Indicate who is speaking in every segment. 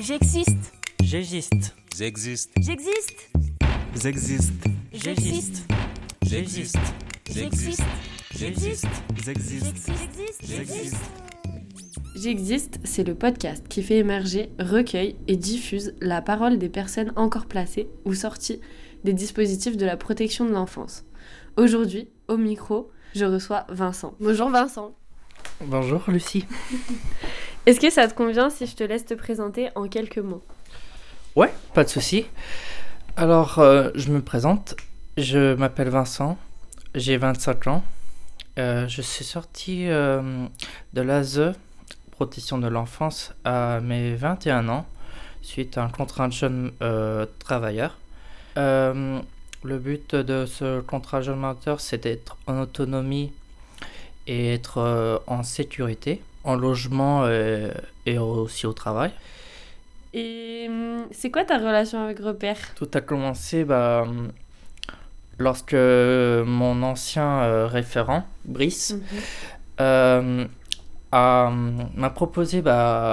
Speaker 1: J'existe.
Speaker 2: J'existe.
Speaker 3: J'existe.
Speaker 1: J'existe.
Speaker 4: J'existe.
Speaker 1: J'existe.
Speaker 2: J'existe.
Speaker 1: J'existe. J'existe.
Speaker 4: J'existe.
Speaker 1: J'existe.
Speaker 5: J'existe, c'est le podcast qui fait émerger, recueille et diffuse la parole des personnes encore placées ou sorties des dispositifs de la protection de l'enfance. Aujourd'hui, au micro, je reçois Vincent. Bonjour Vincent.
Speaker 2: Bonjour Lucie.
Speaker 5: Est-ce que ça te convient si je te laisse te présenter en quelques mots ?
Speaker 2: Ouais, pas de souci. Alors, je me présente. Je m'appelle Vincent. J'ai 25 ans. Je suis sorti de l'ASE, protection de l'enfance, à mes 21 ans, suite à un contrat de jeune travailleur. Le but de ce contrat jeune majeur, c'est d'être en autonomie et être en sécurité, en logement et aussi au travail.
Speaker 5: Et c'est quoi ta relation avec Repère ?
Speaker 2: Tout a commencé lorsque mon ancien référent, Brice, m'a proposé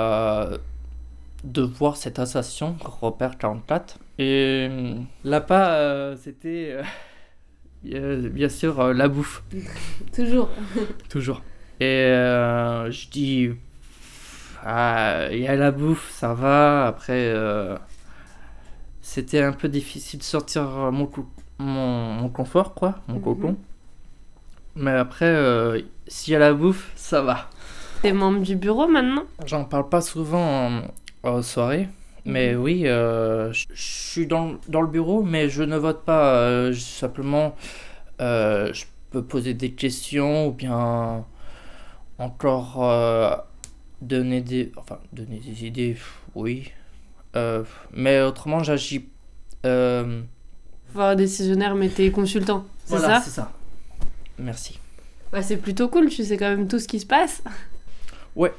Speaker 2: de voir cette association, Repère 44. Et là-bas, c'était bien sûr la bouffe.
Speaker 5: Toujours.
Speaker 2: Toujours. Et je dis, il y a la bouffe, ça va. Après, c'était un peu difficile de sortir mon confort, quoi, mon cocon. Mais après, s'il y a la bouffe, ça va.
Speaker 5: T'es membre du bureau maintenant ?
Speaker 2: J'en parle pas souvent aux soirées. Mais oui, je suis dans le bureau, mais je ne vote pas. Simplement, je peux poser des questions ou bien encore donner des idées, oui. Mais autrement, j'agis.
Speaker 5: Enfin, décisionnaire, mais t'es consultant, c'est
Speaker 2: Voilà,
Speaker 5: ça ?
Speaker 2: c'est ça. Merci.
Speaker 5: Bah, c'est plutôt cool, tu sais quand même tout ce qui se passe.
Speaker 2: Ouais.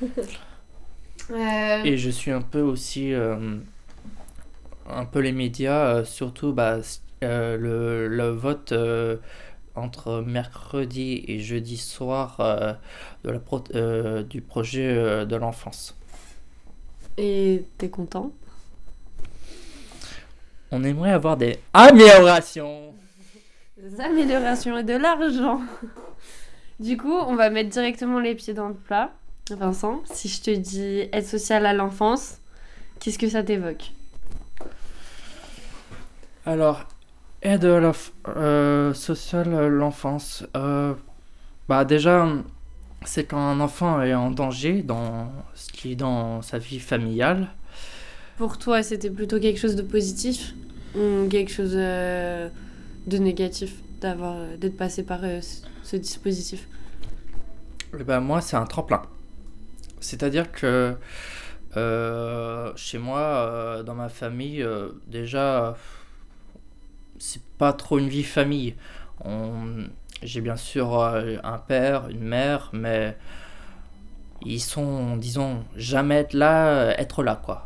Speaker 2: Et je suis un peu aussi un peu les médias, surtout le vote entre mercredi et jeudi soir du projet de l'enfance.
Speaker 5: Et t'es content ?
Speaker 2: On aimerait avoir des améliorations.
Speaker 5: Des améliorations et de l'argent. Du coup, on va mettre directement les pieds dans le plat. Vincent, si je te dis aide sociale à l'enfance, qu'est-ce que ça t'évoque ?
Speaker 2: Alors, aide sociale à l'enfance. Déjà, c'est quand un enfant est en danger dans sa vie familiale.
Speaker 5: Pour toi, c'était plutôt quelque chose de positif ou quelque chose de négatif d'être passé par ce dispositif ?
Speaker 2: Moi, c'est un tremplin. C'est-à-dire que chez moi, dans ma famille, déjà, c'est pas trop une vie famille. J'ai bien sûr un père, une mère, mais ils sont, disons, jamais être là, quoi.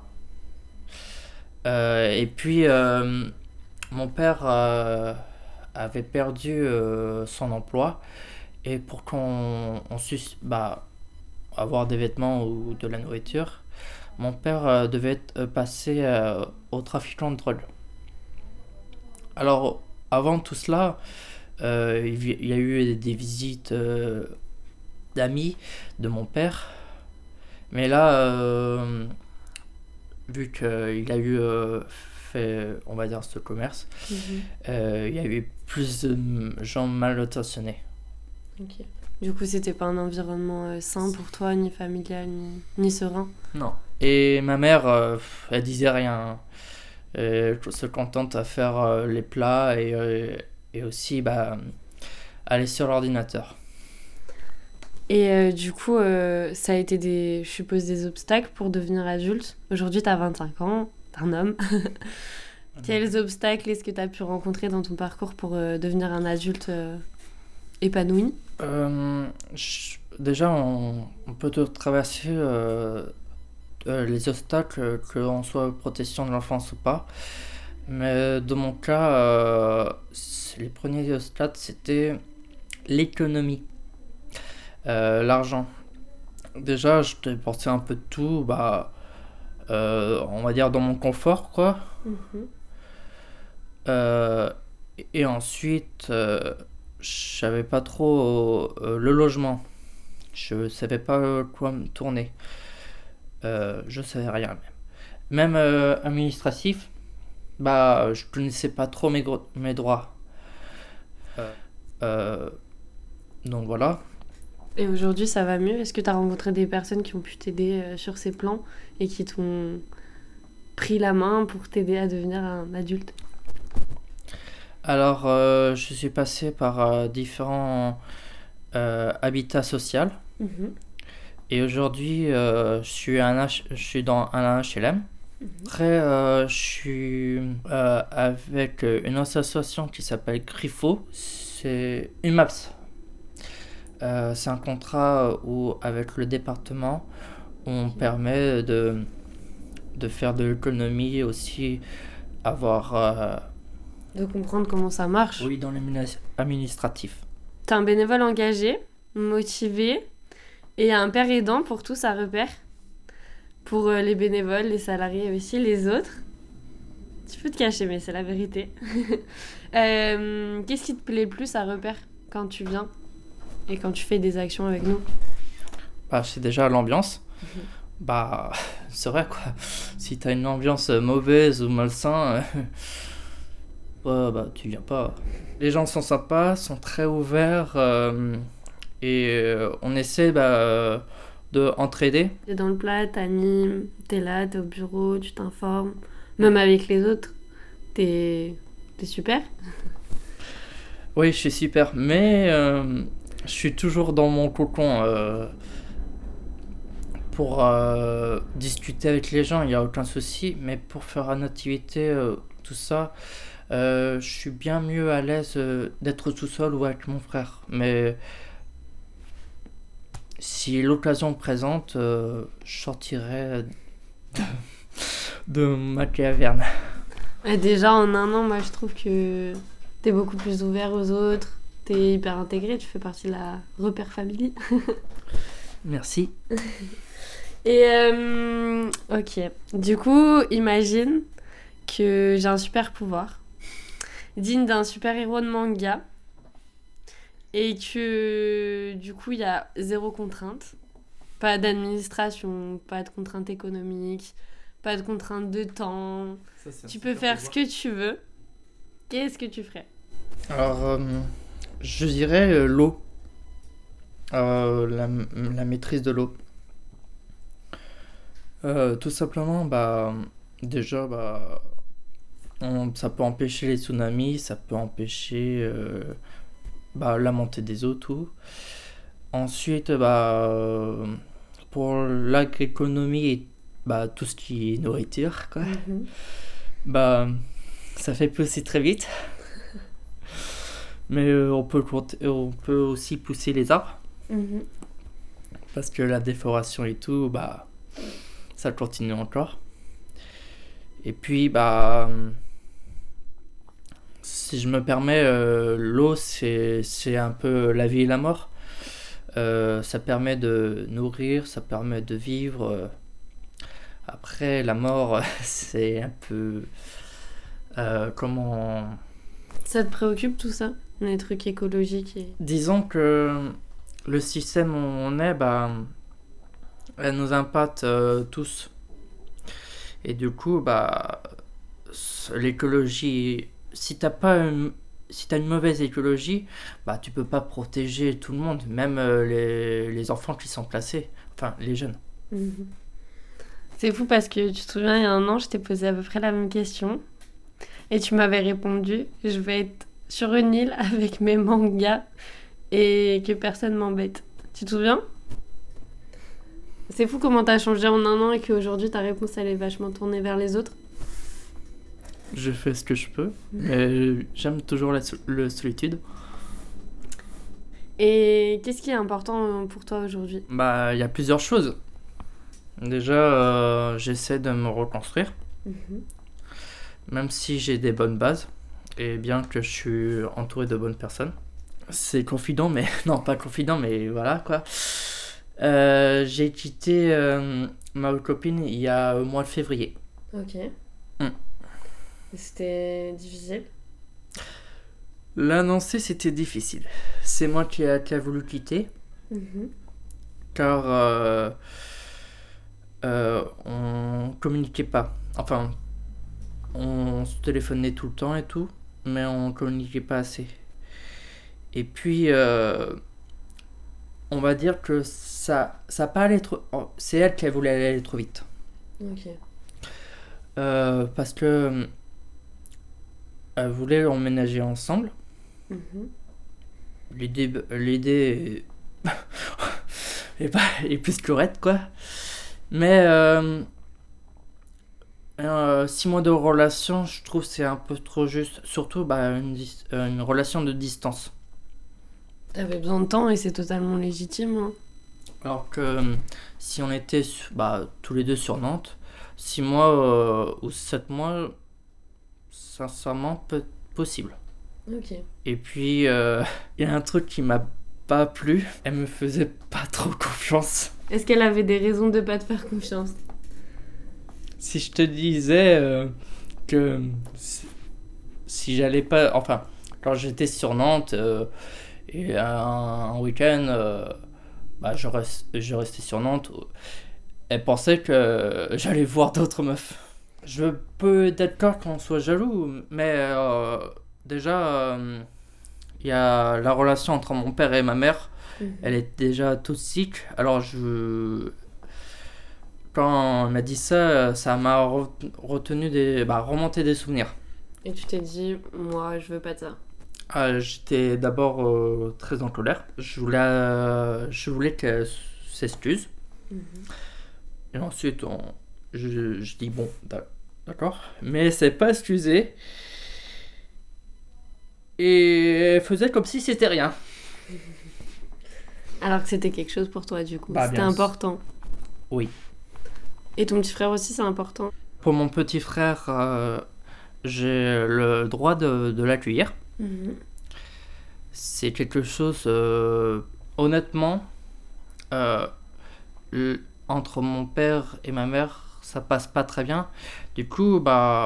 Speaker 2: Et puis, mon père avait perdu son emploi, et pour qu'on avoir des vêtements ou de la nourriture, mon père devait passer au trafiquant de drogue. Alors, avant tout cela, il y a eu des visites d'amis de mon père. Mais là, vu qu'il a eu fait, on va dire, ce commerce, il y a eu plus de gens mal intentionnés.
Speaker 5: Ok. Du coup, c'était pas un environnement sain pour toi, ni familial, ni serein ?
Speaker 2: Non. Et ma mère, elle disait rien. Elle se contente à faire les plats et aussi aller sur l'ordinateur.
Speaker 5: Et du coup, ça a été je suppose, des obstacles pour devenir adulte. Aujourd'hui, t'as 25 ans, t'es un homme. Quels obstacles est-ce que t'as pu rencontrer dans ton parcours pour devenir un adulte épanoui ?
Speaker 2: Déjà, on peut traverser les obstacles, qu'on soit protection de l'enfance ou pas. Mais dans mon cas, les premiers obstacles, c'était l'économie, l'argent. Déjà, je dépensais un peu de tout. on va dire dans mon confort, quoi.
Speaker 5: Mhm.
Speaker 2: Euh, et ensuite, je savais pas trop le logement. Je savais pas quoi me tourner. Je savais rien même. Même administratif, bah je connaissais pas trop mes droits. Euh, donc voilà.
Speaker 5: Et aujourd'hui, ça va mieux? Est-ce que tu as rencontré des personnes qui ont pu t'aider sur ces plans et qui t'ont pris la main pour t'aider à devenir un adulte?
Speaker 2: Alors, je suis passé par différents habitats sociaux.
Speaker 5: Mhm.
Speaker 2: Et aujourd'hui, je suis dans un HLM. Après, je suis avec une association qui s'appelle Griffo. C'est une MAPS. C'est un contrat où, avec le département, on permet de faire de l'économie et aussi avoir,
Speaker 5: De comprendre comment ça marche.
Speaker 2: oui, dans l'administratif.
Speaker 5: T'es un bénévole engagé, motivé et un père aidant pour tous à repère. Pour les bénévoles, les salariés et aussi les autres. Tu peux te cacher, mais c'est la vérité. Qu'est-ce qui te plaît le plus à repère quand tu viens et quand tu fais des actions avec nous?
Speaker 2: Bah, c'est déjà l'ambiance. Bah, c'est vrai quoi. Si t'as une ambiance mauvaise ou malsain, ouais, bah, tu viens pas. Les gens sont sympas, sont très ouverts et on essaie de entraider.
Speaker 5: T'es dans le plat, t'animes, t'es là, t'es au bureau, tu t'informes. Même avec les autres, t'es super.
Speaker 2: Oui, je suis super, mais je suis toujours dans mon cocon pour discuter avec les gens, il n'y a aucun souci, mais pour faire une activité, tout ça, je suis bien mieux à l'aise d'être tout seul ou avec mon frère. Mais si l'occasion me présente, je sortirai de ma caverne.
Speaker 5: Et déjà, en un an, moi, je trouve que t'es beaucoup plus ouvert aux autres. T'es hyper intégré, tu fais partie de la repère family.
Speaker 2: Merci.
Speaker 5: Et ok. Du coup, imagine que j'ai un super pouvoir, digne d'un super-héros de manga, et que du coup, il y a zéro contrainte. Pas d'administration, pas de contrainte économique, pas de contrainte de temps. Tu peux faire ce que tu veux. Qu'est-ce que tu ferais?
Speaker 2: Alors, je dirais l'eau. La maîtrise de l'eau. Tout simplement, déjà, ça peut empêcher les tsunamis, ça peut empêcher la montée des eaux, tout. Ensuite, pour l'agroéconomie et tout ce qui est nourriture, quoi, ça fait pousser très vite. Mais on peut aussi pousser les arbres. Parce que la déforestation et tout, ça continue encore. Et puis, si je me permets, l'eau, c'est un peu la vie et la mort. Ça permet de nourrir, ça permet de vivre. Après, la mort, c'est un peu... comment...
Speaker 5: Ça te préoccupe tout ça? Les trucs écologiques et...
Speaker 2: Disons que le système où on est, elle nous impacte tous. Et du coup, l'écologie, si t'as une mauvaise écologie, tu peux pas protéger tout le monde, même les enfants qui sont placés, enfin les jeunes.
Speaker 5: C'est fou parce que tu te souviens, il y a un an, je t'ai posé à peu près la même question. Et tu m'avais répondu, je vais être sur une île avec mes mangas et que personne m'embête. Tu te souviens? C'est fou comment t'as changé en un an et qu'aujourd'hui ta réponse elle est vachement tournée vers les autres.
Speaker 2: Je fais ce que je peux, mais j'aime toujours la solitude.
Speaker 5: Et qu'est-ce qui est important pour toi aujourd'hui?
Speaker 2: Il y a plusieurs choses. Déjà, j'essaie de me reconstruire. Même si j'ai des bonnes bases, et bien que je suis entouré de bonnes personnes. C'est confident, mais... Non, pas confident, mais voilà, quoi. J'ai quitté ma copine il y a au mois de février.
Speaker 5: Ok.
Speaker 2: Mm.
Speaker 5: C'était difficile.
Speaker 2: L'annoncer, c'était difficile. C'est moi qui a voulu quitter,
Speaker 5: Mhm.
Speaker 2: car on communiquait pas. Enfin, on se téléphonait tout le temps et tout, mais on communiquait pas assez. Et puis, on va dire que ça pas allé trop. C'est elle qui a voulu aller trop vite.
Speaker 5: Ok.
Speaker 2: Parce que elle voulait emménager ensemble.
Speaker 5: Mhm.
Speaker 2: L'idée est plus correcte, quoi. Mais 6 mois de relation, je trouve c'est un peu trop juste. Surtout une relation de distance.
Speaker 5: T'avais besoin de temps et c'est totalement légitime. Hein.
Speaker 2: Alors que si on était tous les deux sur Nantes, 6 mois ou 7 mois, sincèrement, possible.
Speaker 5: Ok.
Speaker 2: Et puis, il y a un truc qui m'a pas plu. Elle me faisait pas trop confiance.
Speaker 5: Est-ce qu'elle avait des raisons de pas te faire confiance?
Speaker 2: Si je te disais que si j'allais pas... Enfin, quand j'étais sur Nantes et un week-end, je restais sur Nantes, elle pensait que j'allais voir d'autres meufs. Je peux être d'accord qu'on soit jaloux, mais déjà, il y a la relation entre mon père et ma mère. Elle est déjà toxique. Alors quand elle m'a dit ça, ça m'a remonté des souvenirs.
Speaker 5: Et tu t'es dit, moi, je veux pas de ça.
Speaker 2: J'étais d'abord très en colère. Je voulais qu'elle s'excuse. Et ensuite, je dis bon, d'accord. Mais elle s'est pas excusée. Et elle faisait comme si c'était rien.
Speaker 5: Alors que c'était quelque chose pour toi, du coup.
Speaker 2: Bah,
Speaker 5: c'était
Speaker 2: bien
Speaker 5: important.
Speaker 2: Oui.
Speaker 5: Et ton petit frère aussi, c'est important.
Speaker 2: Pour mon petit frère, j'ai le droit de l'accueillir. C'est quelque chose, honnêtement, entre mon père et ma mère, ça passe pas très bien. Du coup,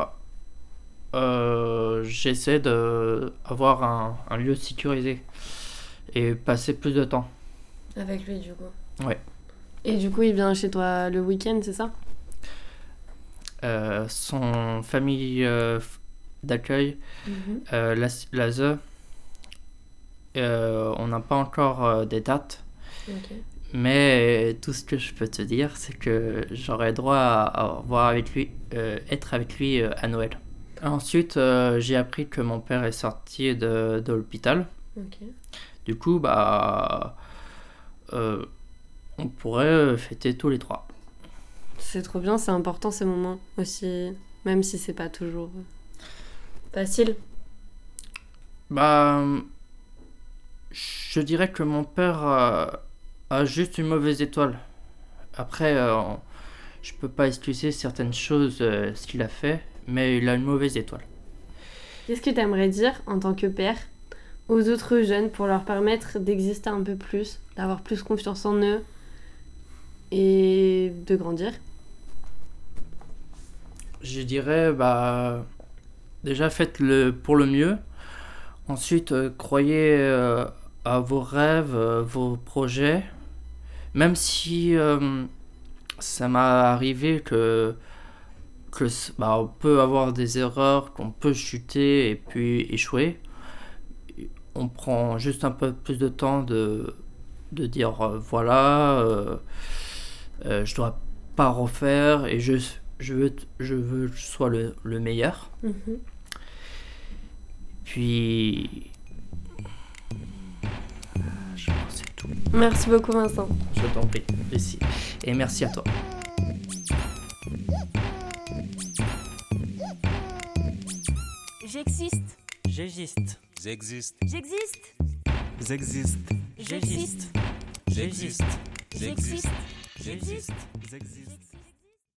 Speaker 2: j'essaie d'avoir un lieu sécurisé et passer plus de temps.
Speaker 5: Avec lui, du coup.
Speaker 2: Ouais.
Speaker 5: Et du coup, il vient chez toi le week-end, c'est ça?
Speaker 2: Son famille d'accueil, l'ASE, on n'a pas encore des dates.
Speaker 5: Ok.
Speaker 2: Mais tout ce que je peux te dire, c'est que j'aurai droit à être avec lui à Noël. Ensuite, j'ai appris que mon père est sorti de l'hôpital.
Speaker 5: Ok.
Speaker 2: Du coup, on pourrait fêter tous les 3.
Speaker 5: C'est trop bien, c'est important ces moments aussi, même si c'est pas toujours facile.
Speaker 2: Je dirais que mon père a juste une mauvaise étoile. Après, je peux pas excuser certaines choses, ce qu'il a fait, mais il a une mauvaise étoile.
Speaker 5: Qu'est-ce que tu aimerais dire en tant que père aux autres jeunes pour leur permettre d'exister un peu plus, d'avoir plus confiance en eux et de grandir?
Speaker 2: Je dirais, déjà faites-le pour le mieux. Ensuite, croyez à vos rêves, vos projets. Même si ça m'a arrivé que on peut avoir des erreurs, qu'on peut chuter et puis échouer. On prend juste un peu plus de temps de dire je dois pas refaire et je veux que je sois le meilleur. Puis je pense que c'est tout.
Speaker 5: Merci beaucoup Vincent.
Speaker 2: Je t'en prie, et merci à toi.
Speaker 1: J'existe.
Speaker 4: J'existe.
Speaker 1: J'existe.
Speaker 4: J'existe.
Speaker 1: J'existe. J'existe.
Speaker 4: J'existe.
Speaker 1: J'existe.
Speaker 4: J'existe.